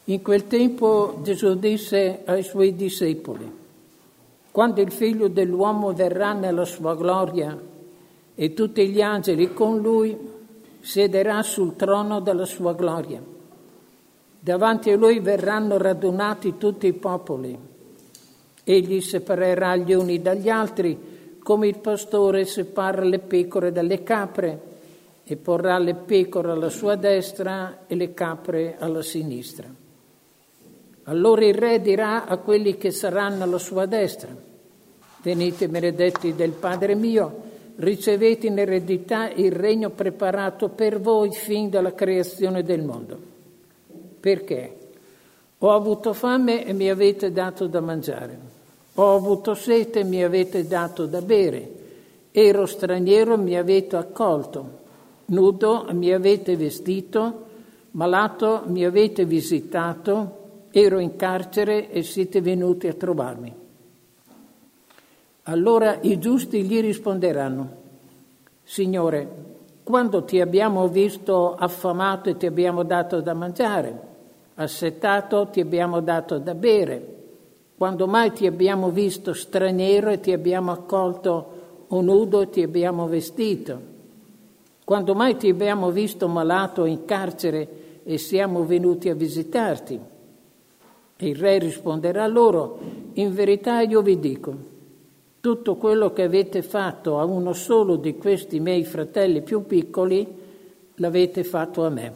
In quel tempo Gesù disse ai suoi discepoli: quando il Figlio dell'uomo verrà nella sua gloria e tutti gli angeli con lui, siederà sul trono della sua gloria. Davanti a lui verranno radunati tutti i popoli. Egli separerà gli uni dagli altri, come il pastore separa le pecore dalle capre, e porrà le pecore alla sua destra e le capre alla sinistra. Allora il re dirà a quelli che saranno alla sua destra: venite benedetti del Padre mio, ricevete in eredità il regno preparato per voi fin dalla creazione del mondo. Perché? Ho avuto fame e mi avete dato da mangiare, ho avuto sete e mi avete dato da bere, ero straniero e mi avete accolto, nudo e mi avete vestito, malato mi avete visitato, ero in carcere e siete venuti a trovarmi. Allora i giusti gli risponderanno: Signore, quando ti abbiamo visto affamato e ti abbiamo dato da mangiare, assetato ti abbiamo dato da bere? Quando mai ti abbiamo visto straniero e ti abbiamo accolto, o nudo e ti abbiamo vestito? Quando mai ti abbiamo visto malato o in carcere e siamo venuti a visitarti? E il re risponderà loro: in verità io vi dico, tutto quello che avete fatto a uno solo di questi miei fratelli più piccoli, l'avete fatto a me.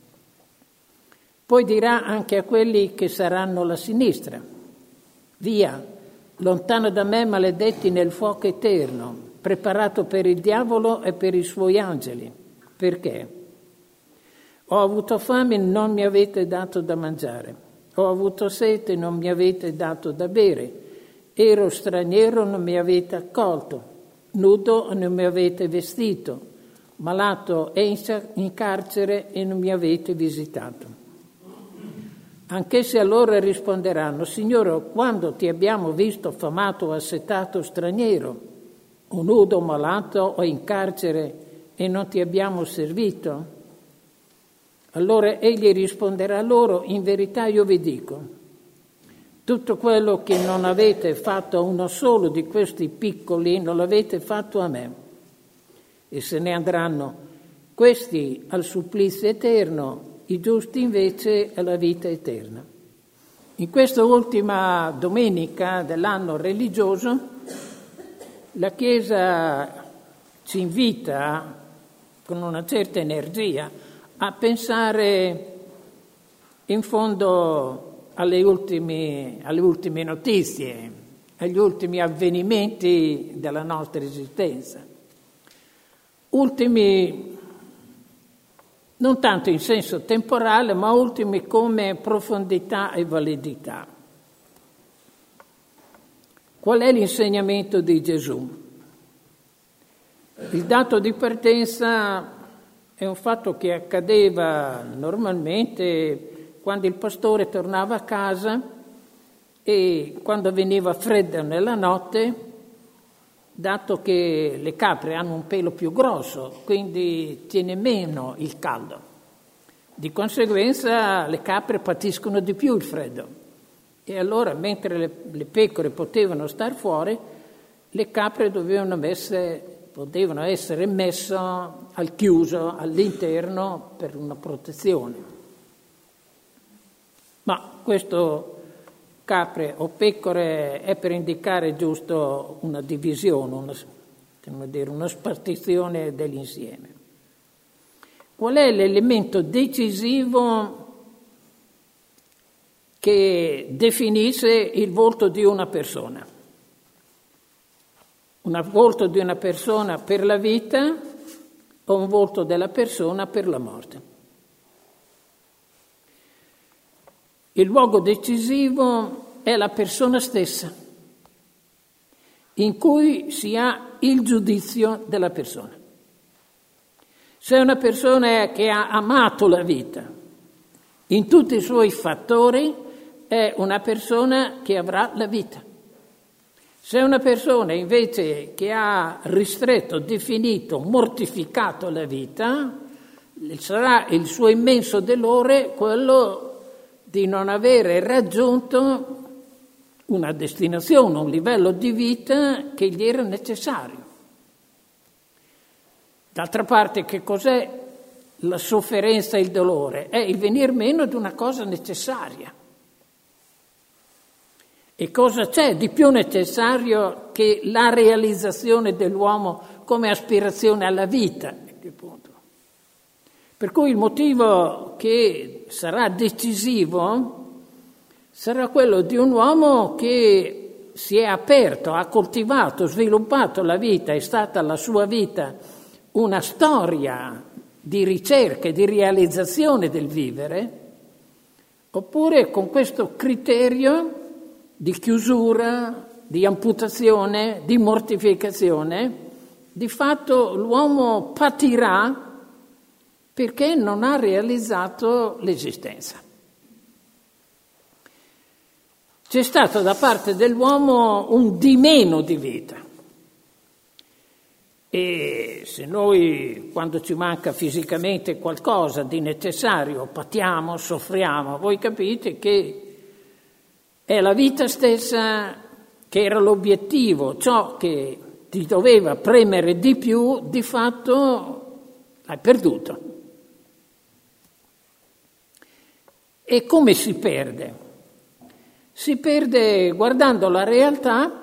Poi dirà anche a quelli che saranno alla sinistra: via, lontano da me maledetti nel fuoco eterno, preparato per il diavolo e per i suoi angeli. Perché? Ho avuto fame e non mi avete dato da mangiare, ho avuto sete e non mi avete dato da bere, ero straniero e non mi avete accolto, nudo e non mi avete vestito, malato e in carcere e non mi avete visitato. Anch'essi allora risponderanno: Signore, quando ti abbiamo visto affamato o assetato, straniero, o nudo, malato o in carcere e non ti abbiamo servito? Allora egli risponderà loro: in verità io vi dico, tutto quello che non avete fatto a uno solo di questi piccoli non l'avete fatto a me. E se ne andranno questi al supplizio eterno, i giusti invece alla vita eterna. In questa ultima domenica dell'anno religioso, la Chiesa ci invita con una certa energia a pensare in fondo alle ultime notizie, agli ultimi avvenimenti della nostra esistenza. Ultimi non tanto in senso temporale, ma ultimi come profondità e validità. Qual è l'insegnamento di Gesù? Il dato di partenza è un fatto che accadeva normalmente quando il pastore tornava a casa e quando veniva fredda nella notte, dato che le capre hanno un pelo più grosso, quindi tiene meno il caldo. Di conseguenza le capre patiscono di più il freddo. E allora, mentre le pecore potevano star fuori, le capre potevano essere messe al chiuso, all'interno, per una protezione. Ma questo capre o pecore è per indicare giusto una divisione, una spartizione dell'insieme. Qual è l'elemento decisivo che definisce il volto di una persona? Un volto di una persona per la vita o un volto della persona per la morte? Il luogo decisivo è la persona stessa, in cui si ha il giudizio della persona. Se è una persona che ha amato la vita in tutti i suoi fattori, è una persona che avrà la vita. Se è una persona invece che ha ristretto, definito, mortificato la vita, sarà il suo immenso dolore quello di non avere raggiunto una destinazione, un livello di vita che gli era necessario. D'altra parte, che cos'è la sofferenza e il dolore? È il venir meno di una cosa necessaria. E cosa c'è di più necessario che la realizzazione dell'uomo come aspirazione alla vita? Per cui il motivo che sarà decisivo sarà quello di un uomo che si è aperto, ha coltivato, sviluppato la vita, è stata la sua vita una storia di ricerca e di realizzazione del vivere, oppure con questo criterio di chiusura, di amputazione, di mortificazione, di fatto l'uomo patirà perché non ha realizzato l'esistenza. C'è stato da parte dell'uomo un di meno di vita. E se noi, quando ci manca fisicamente qualcosa di necessario, patiamo, soffriamo, voi capite che è la vita stessa che era l'obiettivo, ciò che ti doveva premere di più, di fatto l'hai perduto. E come si perde? Si perde guardando la realtà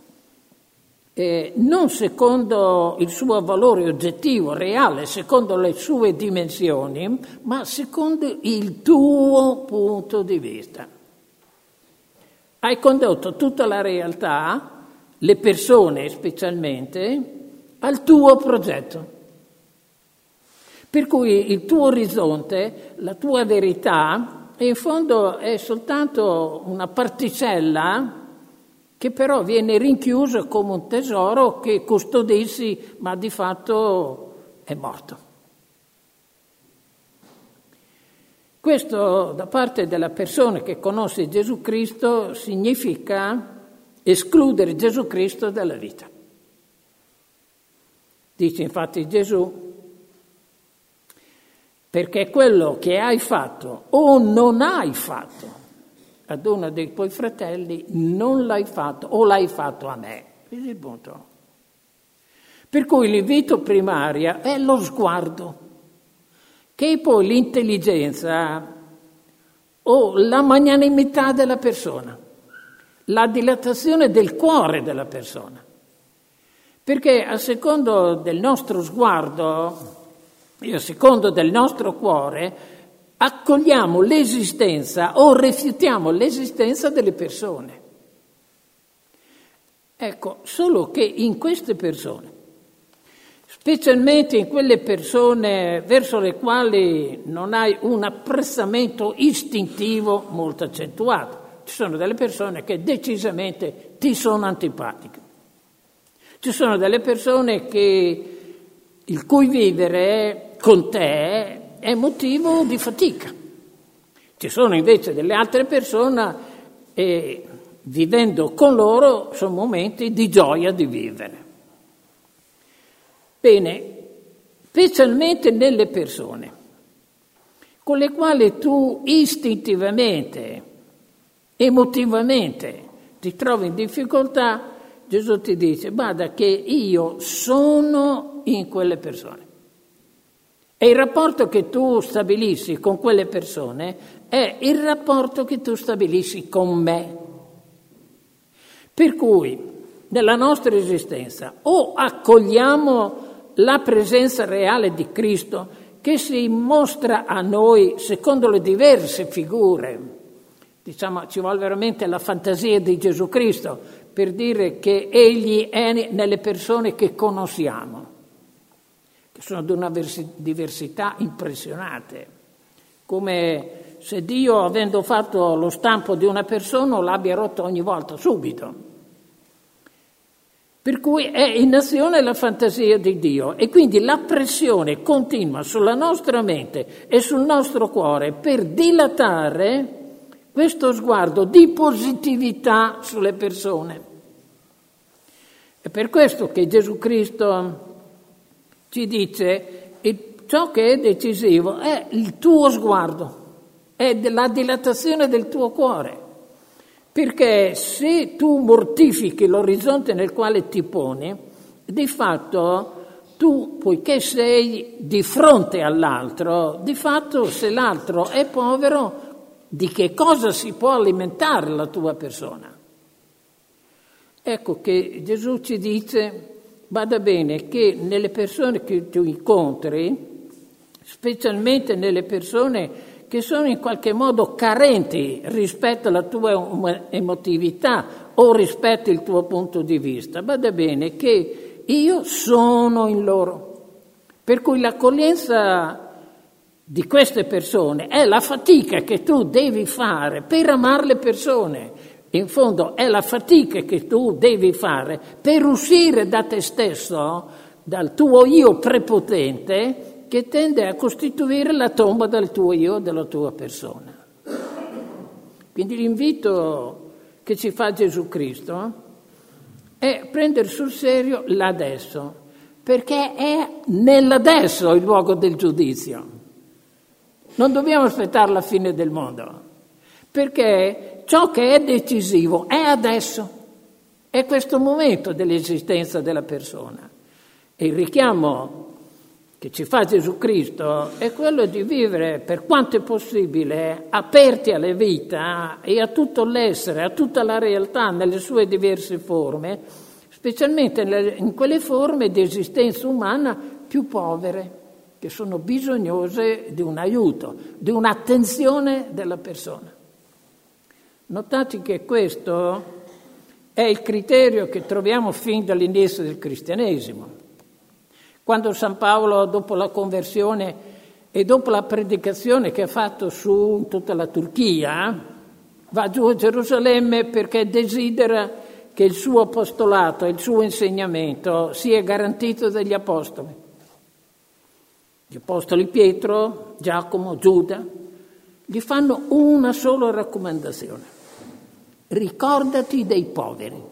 non secondo il suo valore oggettivo, reale, secondo le sue dimensioni, ma secondo il tuo punto di vista. Hai condotto tutta la realtà, le persone specialmente, al tuo progetto. Per cui il tuo orizzonte, la tua verità, in fondo è soltanto una particella che però viene rinchiusa come un tesoro che custodissi, ma di fatto è morto. Questo da parte della persona che conosce Gesù Cristo significa escludere Gesù Cristo dalla vita. Dice infatti Gesù: perché quello che hai fatto o non hai fatto ad uno dei tuoi fratelli, non l'hai fatto o l'hai fatto a me. Questo è il punto. Per cui l'invito primario è lo sguardo, che è poi l'intelligenza o la magnanimità della persona, la dilatazione del cuore della persona. Perché a secondo del nostro sguardo e a secondo del nostro cuore accogliamo l'esistenza o rifiutiamo l'esistenza delle persone. Ecco, solo che in queste persone, specialmente in quelle persone verso le quali non hai un apprezzamento istintivo molto accentuato, ci sono delle persone che decisamente ti sono antipatiche. Ci sono delle persone il cui vivere con te è motivo di fatica. Ci sono invece delle altre persone e vivendo con loro sono momenti di gioia di vivere. Bene, specialmente nelle persone con le quali tu istintivamente, emotivamente ti trovi in difficoltà, Gesù ti dice: bada che io sono in quelle persone. E il rapporto che tu stabilisci con quelle persone è il rapporto che tu stabilisci con me. Per cui, nella nostra esistenza, o accogliamo la presenza reale di Cristo che si mostra a noi secondo le diverse figure, diciamo, ci vuole veramente la fantasia di Gesù Cristo per dire che Egli è nelle persone che conosciamo, che sono di una diversità impressionante, come se Dio, avendo fatto lo stampo di una persona, l'abbia rotto ogni volta subito. Per cui è in azione la fantasia di Dio e quindi la pressione continua sulla nostra mente e sul nostro cuore per dilatare questo sguardo di positività sulle persone. È per questo che Gesù Cristo ci dice: ciò che è decisivo è il tuo sguardo. è la dilatazione del tuo cuore. Perché se tu mortifichi l'orizzonte nel quale ti poni, di fatto tu, poiché sei di fronte all'altro, di fatto se l'altro è povero, di che cosa si può alimentare la tua persona? Ecco che Gesù ci dice, bada bene, che nelle persone che tu incontri, specialmente nelle persone che sono in qualche modo carenti rispetto alla tua emotività o rispetto al tuo punto di vista, bada bene che io sono in loro. Per cui l'accoglienza di queste persone è la fatica che tu devi fare per amare le persone. In fondo è la fatica che tu devi fare per uscire da te stesso, dal tuo io prepotente, che tende a costituire la tomba del tuo io, della tua persona. Quindi l'invito che ci fa Gesù Cristo è prendere sul serio l'adesso, perché è nell'adesso il luogo del giudizio. Non dobbiamo aspettare la fine del mondo, perché ciò che è decisivo è adesso, è questo momento dell'esistenza della persona. E il richiamo che ci fa Gesù Cristo è quello di vivere per quanto è possibile aperti alla vita e a tutto l'essere, a tutta la realtà nelle sue diverse forme, specialmente in quelle forme di esistenza umana più povere, che sono bisognose di un aiuto, di un'attenzione della persona. Notate che questo è il criterio che troviamo fin dall'inizio del cristianesimo. Quando San Paolo, dopo la conversione e dopo la predicazione che ha fatto su tutta la Turchia, va giù a Gerusalemme perché desidera che il suo apostolato e il suo insegnamento sia garantito dagli apostoli. Gli apostoli Pietro, Giacomo, Giuda, gli fanno una sola raccomandazione: ricordati dei poveri.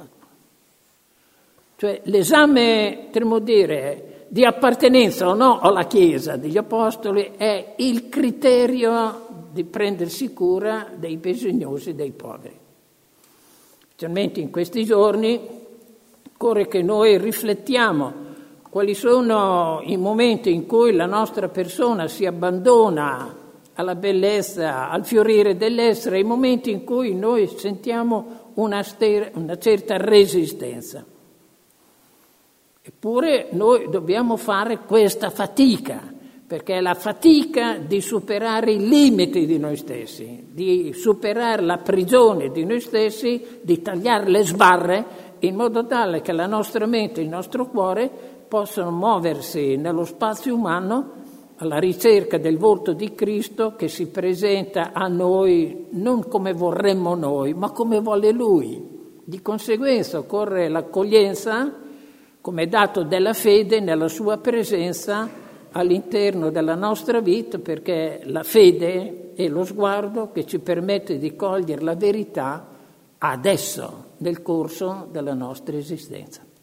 Cioè l'esame, potremmo dire, di appartenenza o no alla Chiesa degli Apostoli è il criterio di prendersi cura dei bisognosi, dei poveri. Specialmente in questi giorni occorre che noi riflettiamo quali sono i momenti in cui la nostra persona si abbandona alla bellezza, al fiorire dell'essere, i momenti in cui noi sentiamo una certa resistenza. Eppure noi dobbiamo fare questa fatica, perché è la fatica di superare i limiti di noi stessi, di superare la prigione di noi stessi, di tagliare le sbarre in modo tale che la nostra mente e il nostro cuore possano muoversi nello spazio umano alla ricerca del volto di Cristo che si presenta a noi non come vorremmo noi, ma come vuole Lui. Di conseguenza occorre l'accoglienza come dato della fede nella sua presenza all'interno della nostra vita, perché la fede è lo sguardo che ci permette di cogliere la verità adesso, nel corso della nostra esistenza.